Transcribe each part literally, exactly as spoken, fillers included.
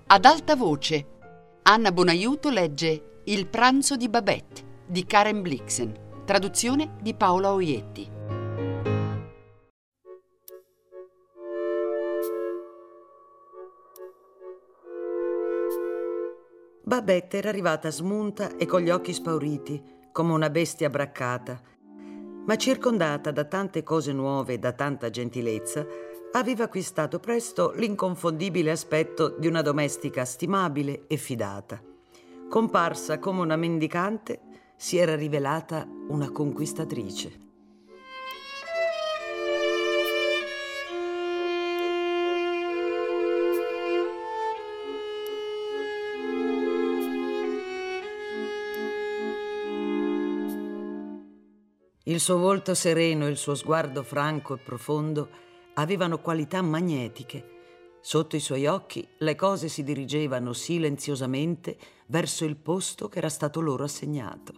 Ad alta voce, Anna Bonaiuto legge Il pranzo di Babette di Karen Blixen, traduzione di Paola Oietti. Babette era arrivata smunta e con gli occhi spauriti, come una bestia braccata, ma circondata da tante cose nuove e da tanta gentilezza, aveva acquistato presto l'inconfondibile aspetto di una domestica stimabile e fidata. Comparsa come una mendicante, si era rivelata una conquistatrice. Il suo volto sereno e il suo sguardo franco e profondo avevano qualità magnetiche. Sotto i suoi occhi le cose si dirigevano silenziosamente verso il posto che era stato loro assegnato.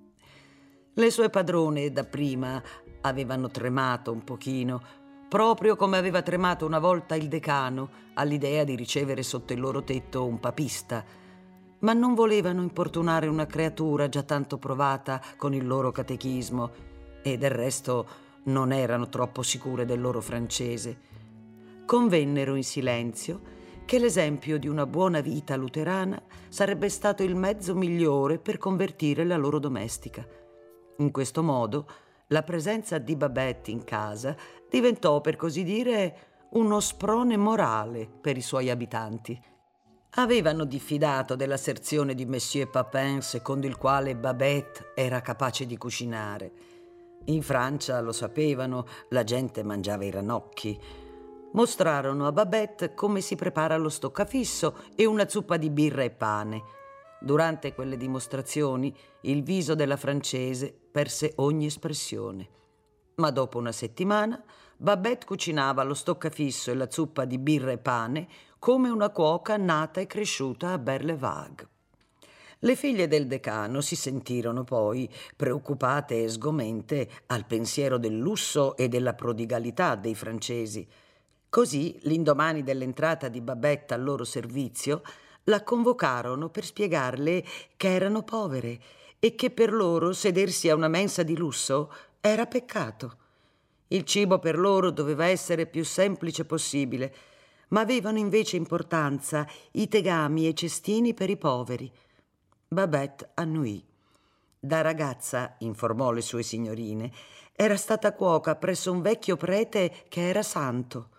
Le sue padrone dapprima avevano tremato un pochino, proprio come aveva tremato una volta il decano all'idea di ricevere sotto il loro tetto un papista, ma non volevano importunare una creatura già tanto provata con il loro catechismo e del resto non erano troppo sicure del loro francese. Convennero in silenzio che l'esempio di una buona vita luterana sarebbe stato il mezzo migliore per convertire la loro domestica. In questo modo la presenza di Babette in casa diventò, per così dire, uno sprone morale per i suoi abitanti. Avevano diffidato dell'asserzione di Monsieur Papin secondo il quale Babette era capace di cucinare. In Francia lo sapevano, la gente mangiava i ranocchi. Mostrarono a Babette come si prepara lo stoccafisso e una zuppa di birra e pane. Durante quelle dimostrazioni il viso della francese perse ogni espressione. Ma dopo una settimana Babette cucinava lo stoccafisso e la zuppa di birra e pane come una cuoca nata e cresciuta a Ber-le-Vague. Le figlie del decano si sentirono poi preoccupate e sgomente al pensiero del lusso e della prodigalità dei francesi. Così, l'indomani dell'entrata di Babette al loro servizio, la convocarono per spiegarle che erano povere e che per loro sedersi a una mensa di lusso era peccato. Il cibo per loro doveva essere più semplice possibile, ma avevano invece importanza i tegami e i cestini per i poveri. Babette annuì. Da ragazza, informò le sue signorine, era stata cuoca presso un vecchio prete che era santo.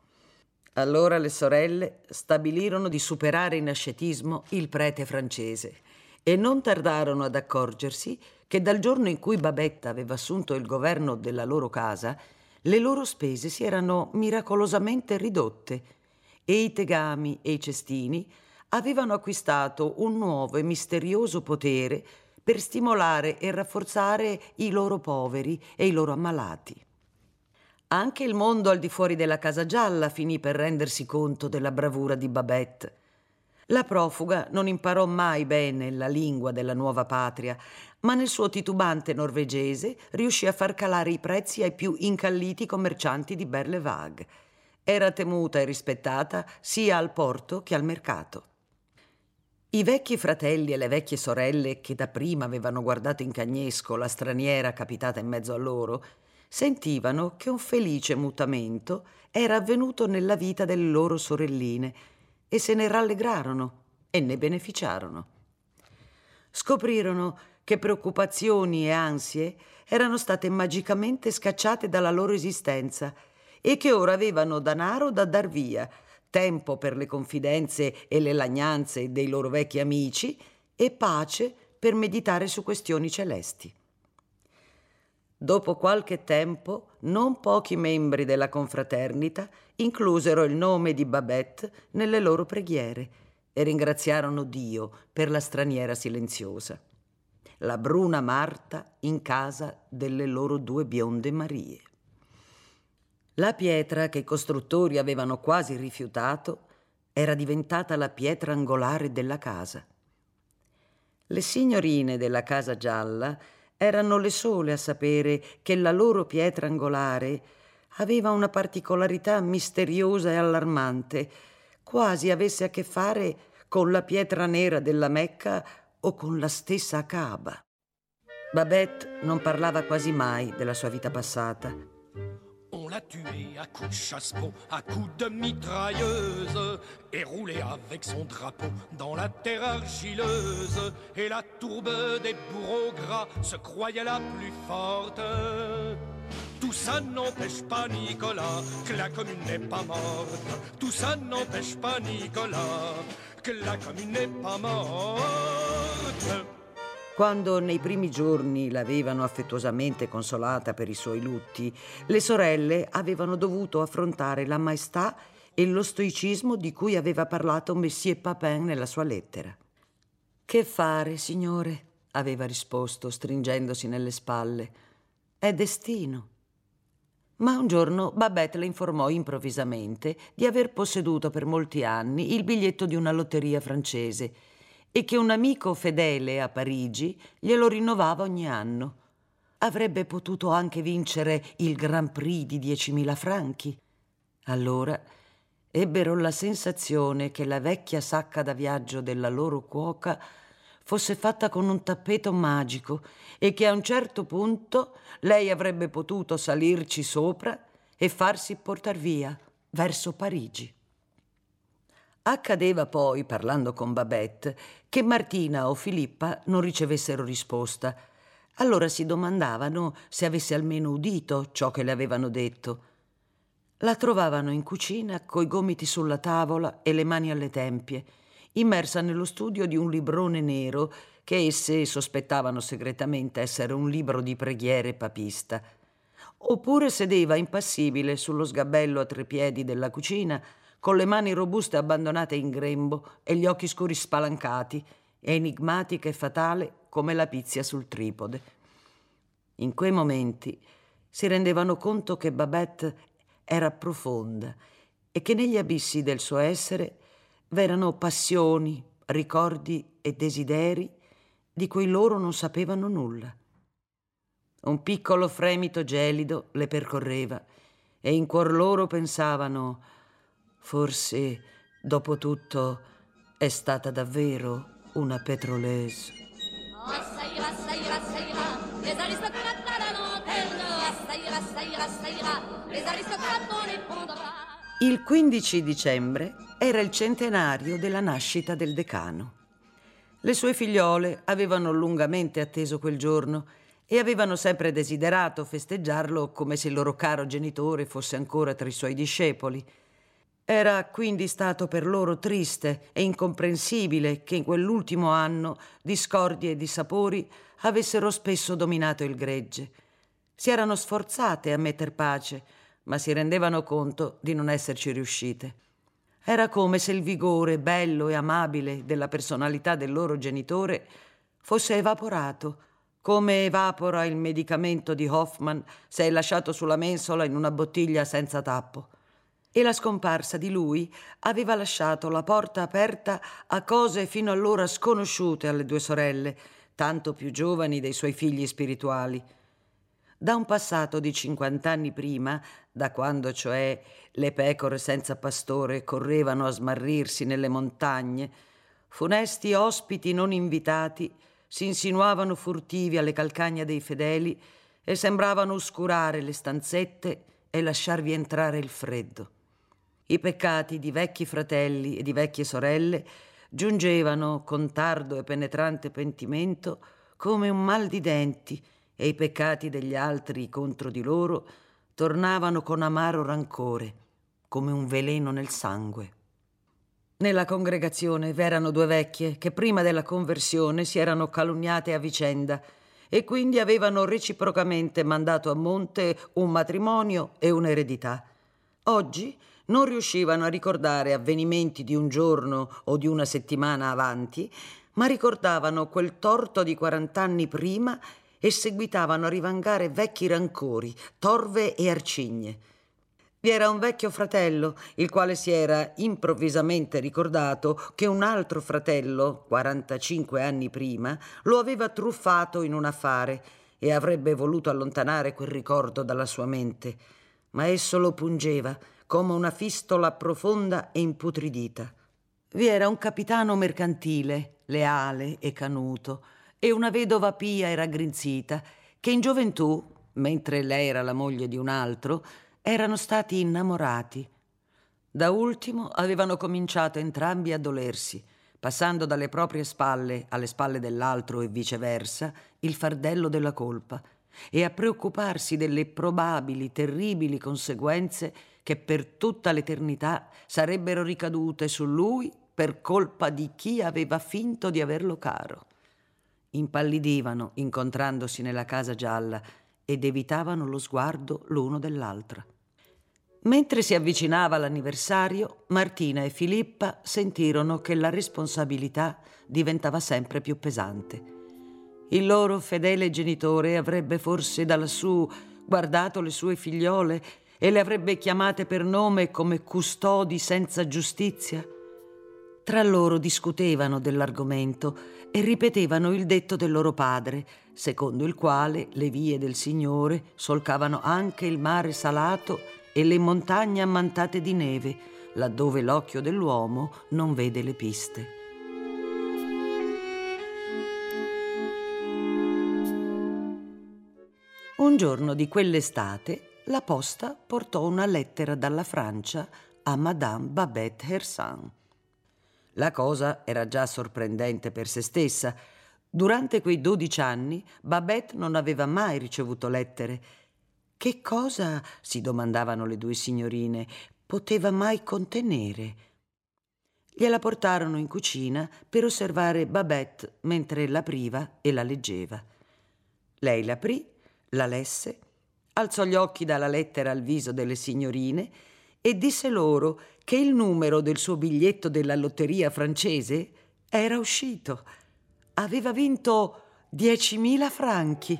Allora le sorelle stabilirono di superare in ascetismo il prete francese e non tardarono ad accorgersi che dal giorno in cui Babette aveva assunto il governo della loro casa, le loro spese si erano miracolosamente ridotte e i tegami e i cestini avevano acquistato un nuovo e misterioso potere per stimolare e rafforzare i loro poveri e i loro ammalati. Anche il mondo al di fuori della Casa Gialla finì per rendersi conto della bravura di Babette. La profuga non imparò mai bene la lingua della nuova patria, ma nel suo titubante norvegese riuscì a far calare i prezzi ai più incalliti commercianti di Ber-le-Vague. Era temuta e rispettata sia al porto che al mercato. I vecchi fratelli e le vecchie sorelle, che dapprima avevano guardato in cagnesco la straniera capitata in mezzo a loro, sentivano che un felice mutamento era avvenuto nella vita delle loro sorelline e se ne rallegrarono e ne beneficiarono. Scoprirono che preoccupazioni e ansie erano state magicamente scacciate dalla loro esistenza e che ora avevano danaro da dar via, tempo per le confidenze e le lagnanze dei loro vecchi amici e pace per meditare su questioni celesti. Dopo qualche tempo, non pochi membri della confraternita inclusero il nome di Babette nelle loro preghiere e ringraziarono Dio per la straniera silenziosa, la bruna Marta in casa delle loro due bionde Marie. La pietra che i costruttori avevano quasi rifiutato era diventata la pietra angolare della casa. Le signorine della Casa Gialla erano le sole a sapere che la loro pietra angolare aveva una particolarità misteriosa e allarmante, quasi avesse a che fare con la pietra nera della Mecca o con la stessa Kaaba. Babette non parlava quasi mai della sua vita passata. On l'a tué à coups de chasse-peau, à coups de mitrailleuse, et roulé avec son drapeau dans la terre argileuse. Et la tourbe des bourreaux gras se croyait la plus forte. Tout ça n'empêche pas Nicolas que la commune n'est pas morte. Tout ça n'empêche pas Nicolas que la commune n'est pas morte. Quando nei primi giorni l'avevano affettuosamente consolata per i suoi lutti, le sorelle avevano dovuto affrontare la maestà e lo stoicismo di cui aveva parlato Monsieur Papin nella sua lettera. «Che fare, signore?» aveva risposto, stringendosi nelle spalle. «È destino». Ma un giorno Babette le informò improvvisamente di aver posseduto per molti anni il biglietto di una lotteria francese e che un amico fedele a Parigi glielo rinnovava ogni anno. Avrebbe potuto anche vincere il Grand Prix di diecimila franchi. Allora ebbero la sensazione che la vecchia sacca da viaggio della loro cuoca fosse fatta con un tappeto magico e che a un certo punto lei avrebbe potuto salirci sopra e farsi portar via verso Parigi. Accadeva poi, parlando con Babette, che Martina o Filippa non ricevessero risposta. Allora si domandavano se avesse almeno udito ciò che le avevano detto. La trovavano in cucina coi gomiti sulla tavola e le mani alle tempie, immersa nello studio di un librone nero che esse sospettavano segretamente essere un libro di preghiere papista. Oppure sedeva impassibile sullo sgabello a tre piedi della cucina, con le mani robuste abbandonate in grembo e gli occhi scuri spalancati, enigmatica e fatale come la pizia sul tripode. In quei momenti si rendevano conto che Babette era profonda e che negli abissi del suo essere v'erano passioni, ricordi e desideri di cui loro non sapevano nulla. Un piccolo fremito gelido le percorreva e in cuor loro pensavano: forse, dopo tutto, è stata davvero una pétroleuse. Il quindici dicembre era il centenario della nascita del decano. Le sue figliole avevano lungamente atteso quel giorno e avevano sempre desiderato festeggiarlo come se il loro caro genitore fosse ancora tra i suoi discepoli. Era quindi stato per loro triste e incomprensibile che in quell'ultimo anno discordie e dissapori avessero spesso dominato il gregge. Si erano sforzate a metter pace, ma si rendevano conto di non esserci riuscite. Era come se il vigore bello e amabile della personalità del loro genitore fosse evaporato, come evapora il medicamento di Hoffman se è lasciato sulla mensola in una bottiglia senza tappo. E la scomparsa di lui aveva lasciato la porta aperta a cose fino allora sconosciute alle due sorelle, tanto più giovani dei suoi figli spirituali. Da un passato di cinquant'anni prima, da quando cioè le pecore senza pastore correvano a smarrirsi nelle montagne, funesti ospiti non invitati si insinuavano furtivi alle calcagna dei fedeli e sembravano oscurare le stanzette e lasciarvi entrare il freddo. I peccati di vecchi fratelli e di vecchie sorelle giungevano con tardo e penetrante pentimento come un mal di denti e i peccati degli altri contro di loro tornavano con amaro rancore, come un veleno nel sangue. Nella congregazione v'erano due vecchie che prima della conversione si erano calunniate a vicenda e quindi avevano reciprocamente mandato a monte un matrimonio e un'eredità. Oggi non riuscivano a ricordare avvenimenti di un giorno o di una settimana avanti, ma ricordavano quel torto di quarant'anni prima e seguitavano a rivangare vecchi rancori, torve e arcigne. Vi era un vecchio fratello, il quale si era improvvisamente ricordato che un altro fratello, quarantacinque anni prima, lo aveva truffato in un affare e avrebbe voluto allontanare quel ricordo dalla sua mente. Ma esso lo pungeva come una fistola profonda e imputridita. Vi era un capitano mercantile, leale e canuto, e una vedova pia e raggrinzita, che in gioventù, mentre lei era la moglie di un altro, erano stati innamorati. Da ultimo avevano cominciato entrambi a dolersi, passando dalle proprie spalle alle spalle dell'altro e viceversa il fardello della colpa, e a preoccuparsi delle probabili, terribili conseguenze che per tutta l'eternità sarebbero ricadute su lui per colpa di chi aveva finto di averlo caro. Impallidivano incontrandosi nella casa gialla ed evitavano lo sguardo l'uno dell'altra. Mentre si avvicinava l'anniversario, Martina e Filippa sentirono che la responsabilità diventava sempre più pesante. Il loro fedele genitore avrebbe forse da lassù guardato le sue figliole e le avrebbe chiamate per nome come custodi senza giustizia. Tra loro discutevano dell'argomento e ripetevano il detto del loro padre, secondo il quale le vie del Signore solcavano anche il mare salato e le montagne ammantate di neve, laddove l'occhio dell'uomo non vede le piste. Un giorno di quell'estate la posta portò una lettera dalla Francia a Madame Babette Hersant. La cosa era già sorprendente per se stessa. Durante quei dodici anni Babette non aveva mai ricevuto lettere. Che cosa, si domandavano le due signorine, poteva mai contenere? Gliela portarono in cucina per osservare Babette mentre l'apriva e la leggeva. Lei l'aprì, la lesse, alzò gli occhi dalla lettera al viso delle signorine e disse loro che il numero del suo biglietto della lotteria francese era uscito. Aveva vinto diecimila franchi.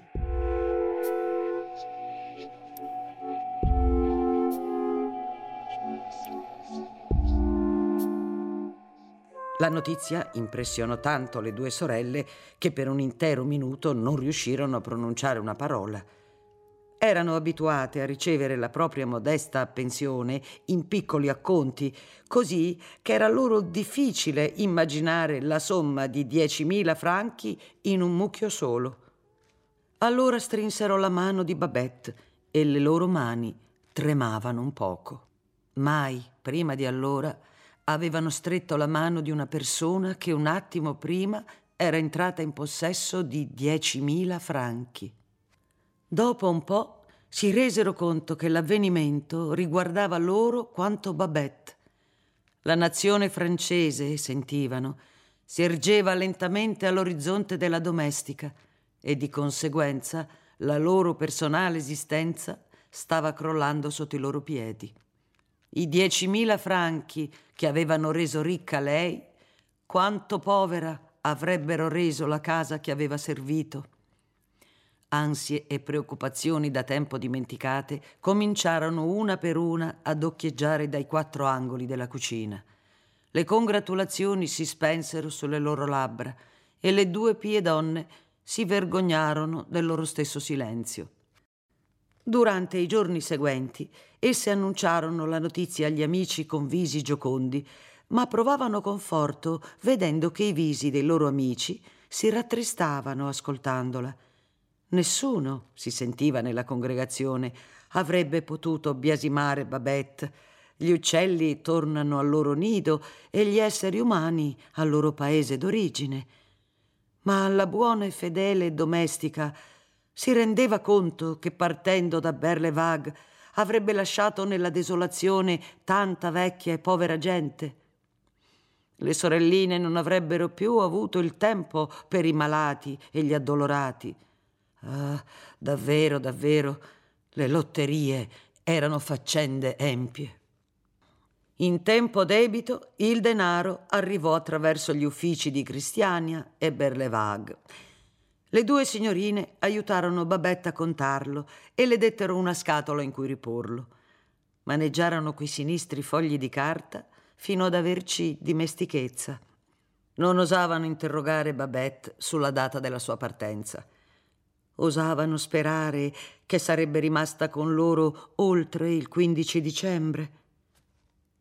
La notizia impressionò tanto le due sorelle che per un intero minuto non riuscirono a pronunciare una parola. Erano abituate a ricevere la propria modesta pensione in piccoli acconti, così che era loro difficile immaginare la somma di diecimila franchi in un mucchio solo. Allora strinsero la mano di Babette e le loro mani tremavano un poco. Mai, prima di allora, avevano stretto la mano di una persona che un attimo prima era entrata in possesso di diecimila franchi. Dopo un po' si resero conto che l'avvenimento riguardava loro quanto Babette. La nazione francese, sentivano, si ergeva lentamente all'orizzonte della domestica e di conseguenza la loro personale esistenza stava crollando sotto i loro piedi. I diecimila franchi che avevano reso ricca lei, quanto povera avrebbero reso la casa che aveva servito. Ansie e preoccupazioni da tempo dimenticate cominciarono una per una ad occhieggiare dai quattro angoli della cucina. Le congratulazioni si spensero sulle loro labbra e le due pie donne si vergognarono del loro stesso silenzio. Durante i giorni seguenti esse annunciarono la notizia agli amici con visi giocondi, ma provavano conforto vedendo che i visi dei loro amici si rattristavano ascoltandola. Nessuno, si sentiva nella congregazione, avrebbe potuto biasimare Babette. Gli uccelli tornano al loro nido e gli esseri umani al loro paese d'origine. Ma la buona e fedele domestica si rendeva conto che partendo da Berlevague avrebbe lasciato nella desolazione tanta vecchia e povera gente. Le sorelline non avrebbero più avuto il tempo per i malati e gli addolorati. Ah, davvero, davvero, le lotterie erano faccende empie. In tempo debito il denaro arrivò attraverso gli uffici di Cristiania e Berlevague. Le due signorine aiutarono Babette a contarlo e le dettero una scatola in cui riporlo. Maneggiarono quei sinistri fogli di carta fino ad averci dimestichezza. Non osavano interrogare Babette sulla data della sua partenza. Osavano sperare che sarebbe rimasta con loro oltre il quindici dicembre.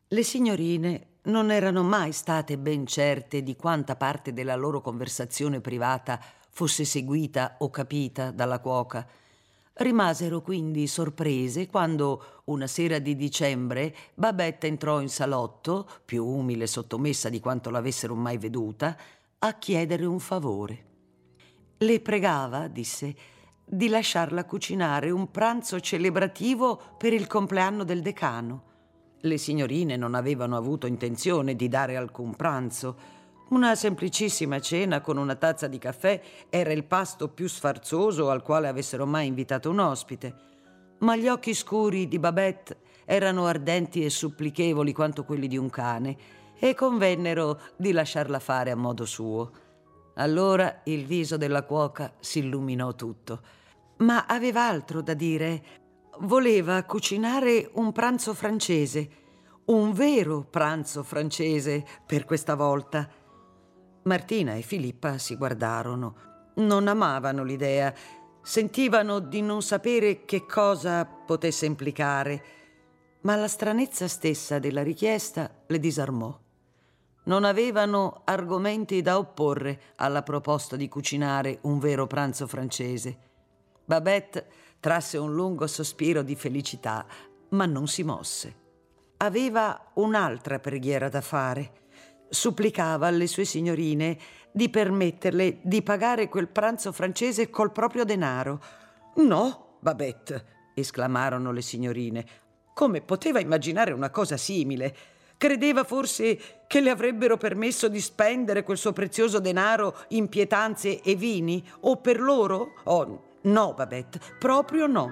Le signorine non erano mai state ben certe di quanta parte della loro conversazione privata fosse seguita o capita dalla cuoca. Rimasero quindi sorprese quando, una sera di dicembre, Babette entrò in salotto, più umile e sottomessa di quanto l'avessero mai veduta, a chiedere un favore. Le pregava, disse, di lasciarla cucinare un pranzo celebrativo per il compleanno del decano. Le signorine non avevano avuto intenzione di dare alcun pranzo. Una semplicissima cena con una tazza di caffè era il pasto più sfarzoso al quale avessero mai invitato un ospite. Ma gli occhi scuri di Babette erano ardenti e supplichevoli quanto quelli di un cane e convennero di lasciarla fare a modo suo. Allora il viso della cuoca si illuminò tutto. Ma aveva altro da dire. Voleva cucinare un pranzo francese, un vero pranzo francese per questa volta. Martina e Filippa si guardarono. Non amavano l'idea, sentivano di non sapere che cosa potesse implicare, ma la stranezza stessa della richiesta le disarmò. Non avevano argomenti da opporre alla proposta di cucinare un vero pranzo francese. Babette trasse un lungo sospiro di felicità, ma non si mosse. Aveva un'altra preghiera da fare. Supplicava alle sue signorine di permetterle di pagare quel pranzo francese col proprio denaro. «No, Babette!» esclamarono le signorine. «Come poteva immaginare una cosa simile? Credeva forse che le avrebbero permesso di spendere quel suo prezioso denaro in pietanze e vini? O per loro? Oh, no, Babette, proprio no!»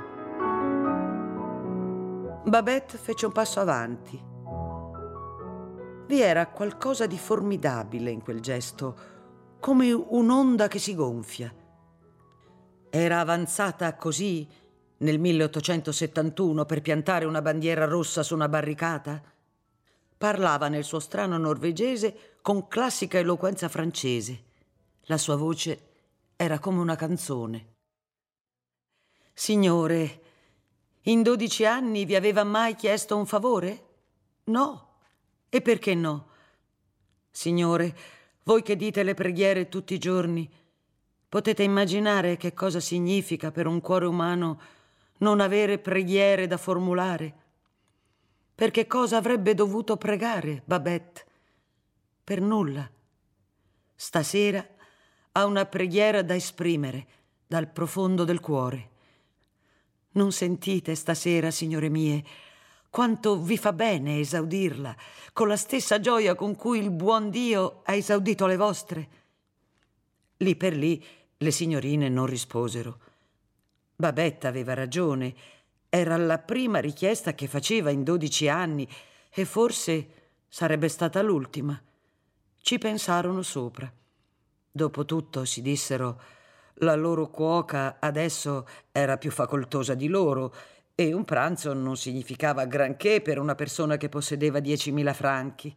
Babette fece un passo avanti. Vi era qualcosa di formidabile in quel gesto, come un'onda che si gonfia. Era avanzata così nel milleottocentosettantuno per piantare una bandiera rossa su una barricata? Parlava nel suo strano norvegese con classica eloquenza francese. La sua voce era come una canzone. «Signore, in dodici anni vi aveva mai chiesto un favore? No. E perché no? Signore, voi che dite le preghiere tutti i giorni, potete immaginare che cosa significa per un cuore umano non avere preghiere da formulare? Per che cosa avrebbe dovuto pregare, Babette? Per nulla. Stasera ha una preghiera da esprimere dal profondo del cuore. Non sentite stasera, signore mie, quanto vi fa bene esaudirla, con la stessa gioia con cui il buon Dio ha esaudito le vostre?» Lì per lì le signorine non risposero. Babette aveva ragione. Era la prima richiesta che faceva in dodici anni e forse sarebbe stata l'ultima. Ci pensarono sopra. Dopotutto, si dissero, la loro cuoca adesso era più facoltosa di loro e un pranzo non significava granché per una persona che possedeva diecimila franchi.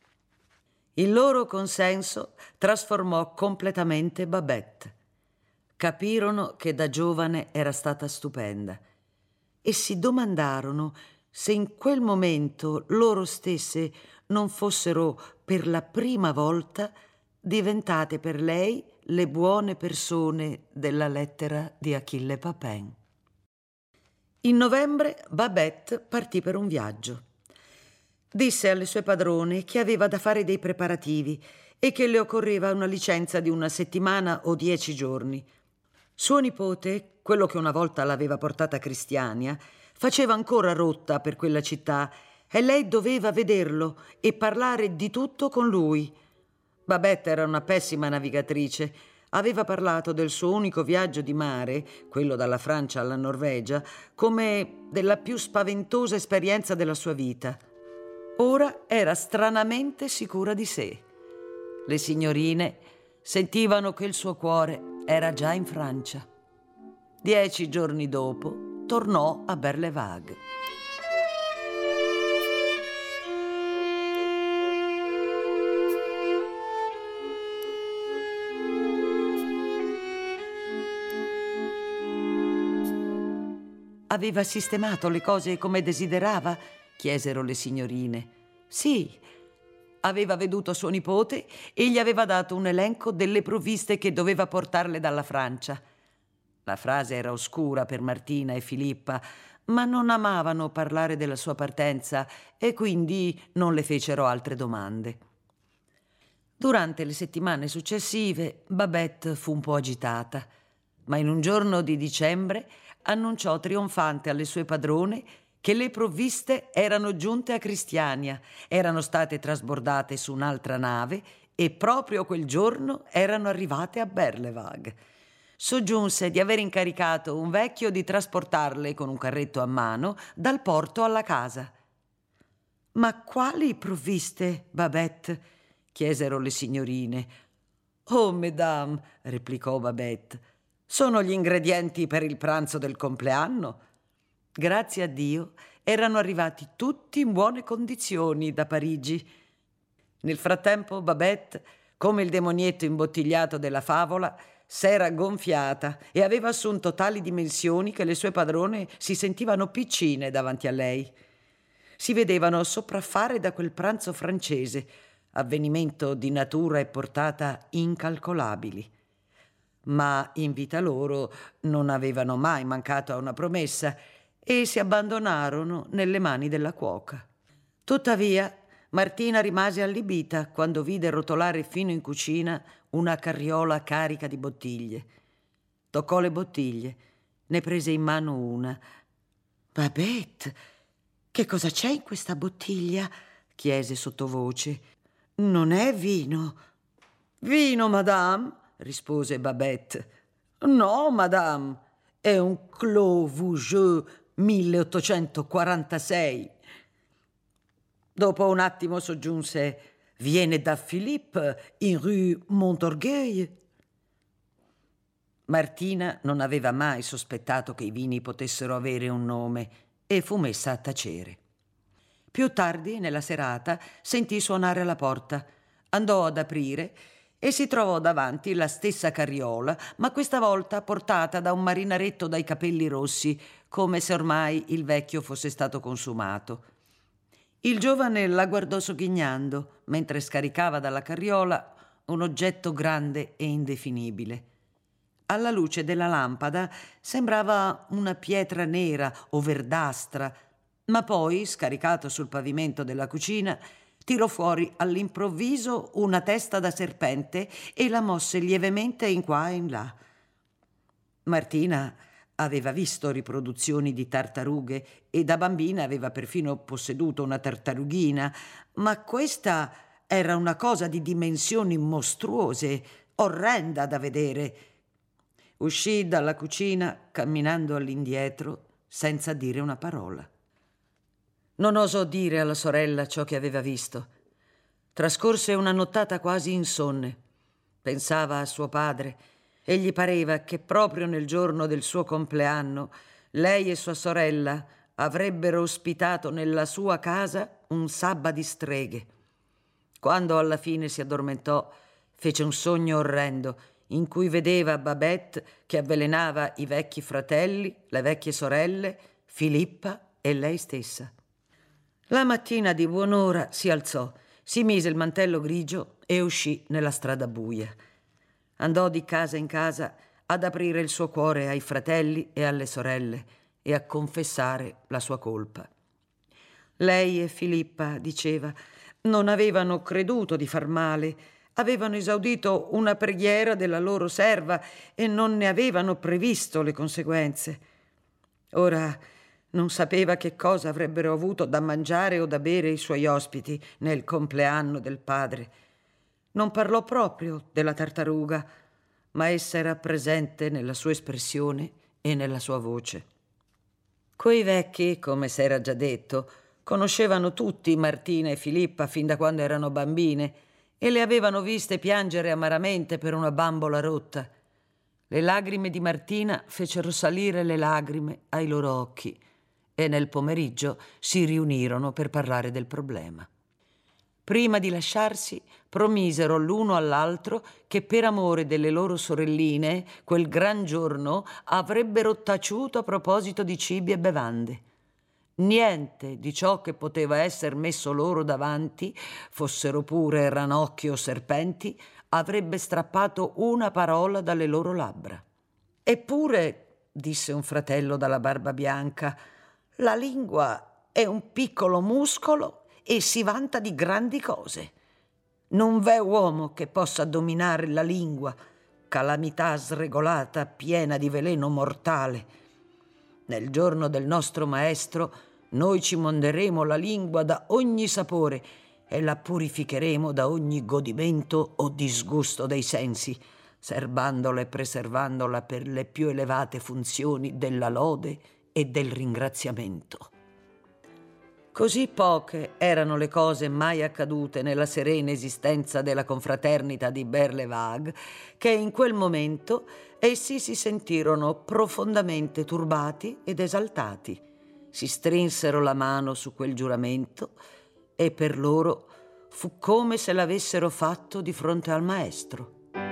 Il loro consenso trasformò completamente Babette. Capirono che da giovane era stata stupenda e si domandarono se in quel momento loro stesse non fossero per la prima volta diventate per lei le buone persone della lettera di Achille Papin. In novembre Babette partì per un viaggio. Disse alle sue padrone che aveva da fare dei preparativi e che le occorreva una licenza di una settimana o dieci giorni. Suo nipote, quello che una volta l'aveva portata a Cristiania, faceva ancora rotta per quella città e lei doveva vederlo e parlare di tutto con lui. Babette era una pessima navigatrice. Aveva parlato del suo unico viaggio di mare, quello dalla Francia alla Norvegia, come della più spaventosa esperienza della sua vita. Ora era stranamente sicura di sé. Le signorine sentivano che il suo cuore era già in Francia. Dieci giorni dopo tornò a Berlevag. Aveva sistemato le cose come desiderava? Chiesero le signorine. Sì, aveva veduto suo nipote e gli aveva dato un elenco delle provviste che doveva portarle dalla Francia. La frase era oscura per Martina e Filippa, ma non amavano parlare della sua partenza e quindi non le fecero altre domande. Durante le settimane successive, Babette fu un po' agitata, ma in un giorno di dicembre annunciò trionfante alle sue padrone che le provviste erano giunte a Cristiania, erano state trasbordate su un'altra nave e proprio quel giorno erano arrivate a Berlevag. Soggiunse di aver incaricato un vecchio di trasportarle con un carretto a mano dal porto alla casa. «Ma quali provviste, Babette?» chiesero le signorine. «Oh, mesdames», replicò Babette, «sono gli ingredienti per il pranzo del compleanno». Grazie a Dio erano arrivati tutti in buone condizioni da Parigi. Nel frattempo Babette, come il demonietto imbottigliato della favola, s'era gonfiata e aveva assunto tali dimensioni che le sue padrone si sentivano piccine davanti a lei. Si vedevano sopraffare da quel pranzo francese, avvenimento di natura e portata incalcolabili. Ma in vita loro non avevano mai mancato a una promessa e si abbandonarono nelle mani della cuoca. Tuttavia, Martina rimase allibita quando vide rotolare fino in cucina una carriola carica di bottiglie. Toccò le bottiglie, ne prese in mano una. «Babette, che cosa c'è in questa bottiglia?» chiese sottovoce. «Non è vino». «Vino, madame?» rispose Babette. «No, madame, è un Clos Vougeot milleottocentoquarantasei». Dopo un attimo soggiunse: «Viene da Philippe in rue Montorgueil». Martina non aveva mai sospettato che i vini potessero avere un nome e fu messa a tacere. Più tardi, nella serata, sentì suonare alla porta. Andò ad aprire e si trovò davanti la stessa carriola, ma questa volta portata da un marinaretto dai capelli rossi, come se ormai il vecchio fosse stato consumato. Il giovane la guardò sogghignando mentre scaricava dalla carriola un oggetto grande e indefinibile. Alla luce della lampada sembrava una pietra nera o verdastra, ma poi, scaricato sul pavimento della cucina, tirò fuori all'improvviso una testa da serpente e la mosse lievemente in qua e in là. Martina aveva visto riproduzioni di tartarughe e da bambina aveva perfino posseduto una tartarughina, ma questa era una cosa di dimensioni mostruose, orrenda da vedere. Uscì dalla cucina camminando all'indietro senza dire una parola. Non osò dire alla sorella ciò che aveva visto. Trascorse una nottata quasi insonne. Pensava a suo padre e gli pareva che proprio nel giorno del suo compleanno lei e sua sorella avrebbero ospitato nella sua casa un sabba di streghe. Quando alla fine si addormentò, fece un sogno orrendo in cui vedeva Babette che avvelenava i vecchi fratelli, le vecchie sorelle, Filippa e lei stessa. La mattina di buon'ora si alzò, si mise il mantello grigio e uscì nella strada buia. Andò di casa in casa ad aprire il suo cuore ai fratelli e alle sorelle e a confessare la sua colpa. Lei e Filippa, diceva, non avevano creduto di far male, avevano esaudito una preghiera della loro serva e non ne avevano previsto le conseguenze. Ora non sapeva che cosa avrebbero avuto da mangiare o da bere i suoi ospiti nel compleanno del padre. Non parlò proprio della tartaruga, ma essa era presente nella sua espressione e nella sua voce. Quei vecchi, come s'era già detto, conoscevano tutti Martina e Filippa fin da quando erano bambine e le avevano viste piangere amaramente per una bambola rotta. Le lagrime di Martina fecero salire le lagrime ai loro occhi e nel pomeriggio si riunirono per parlare del problema. Prima di lasciarsi, promisero l'uno all'altro che per amore delle loro sorelline, quel gran giorno avrebbero taciuto a proposito di cibi e bevande. Niente di ciò che poteva esser messo loro davanti, fossero pure ranocchi o serpenti, avrebbe strappato una parola dalle loro labbra. Eppure, disse un fratello dalla barba bianca, la lingua è un piccolo muscolo e si vanta di grandi cose. Non v'è uomo che possa dominare la lingua, calamità sregolata, piena di veleno mortale. Nel giorno del nostro maestro noi ci monderemo la lingua da ogni sapore e la purificheremo da ogni godimento o disgusto dei sensi, serbandola e preservandola per le più elevate funzioni della lode e del ringraziamento. Così poche erano le cose mai accadute nella serena esistenza della confraternita di Berlevag che in quel momento essi si sentirono profondamente turbati ed esaltati. Si strinsero la mano su quel giuramento e per loro fu come se l'avessero fatto di fronte al maestro.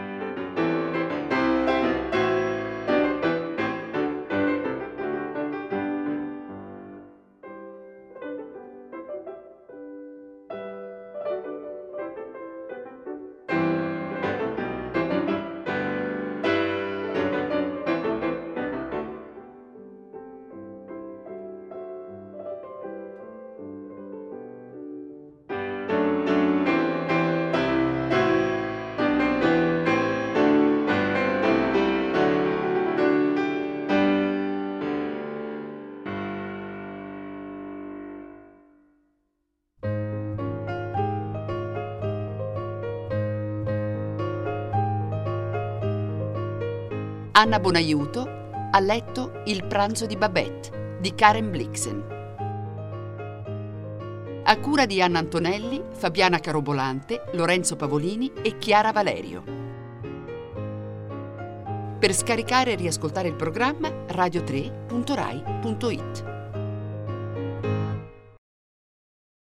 Anna Bonaiuto ha letto Il pranzo di Babette di Karen Blixen. A cura di Anna Antonelli, Fabiana Carobolante, Lorenzo Pavolini e Chiara Valerio. Per scaricare e riascoltare il programma radio tre punto rai punto it.